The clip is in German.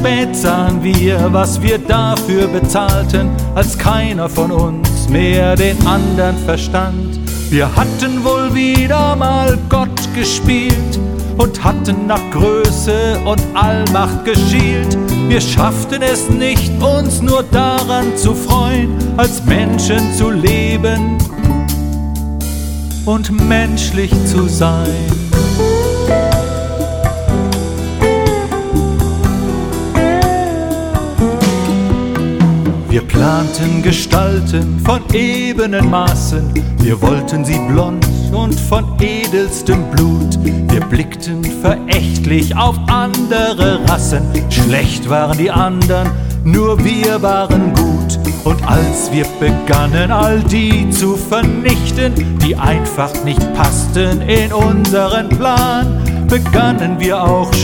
spät sahen wir, was wir dafür bezahlten, als keiner von uns mehr den anderen verstand. Wir hatten wohl wieder mal Gott gespielt und hatten nach Größe und Allmacht geschielt. Wir schafften es nicht, uns nur daran zu freuen, als Menschen zu leben und menschlich zu sein. Wir planten Gestalten von ebenen Maßen, wir wollten sie blond und von edelstem Blut. Wir blickten verächtlich auf andere Rassen, schlecht waren die anderen, nur wir waren gut. Und als wir begannen, all die zu vernichten, die einfach nicht passten in unseren Plan, begannen wir auch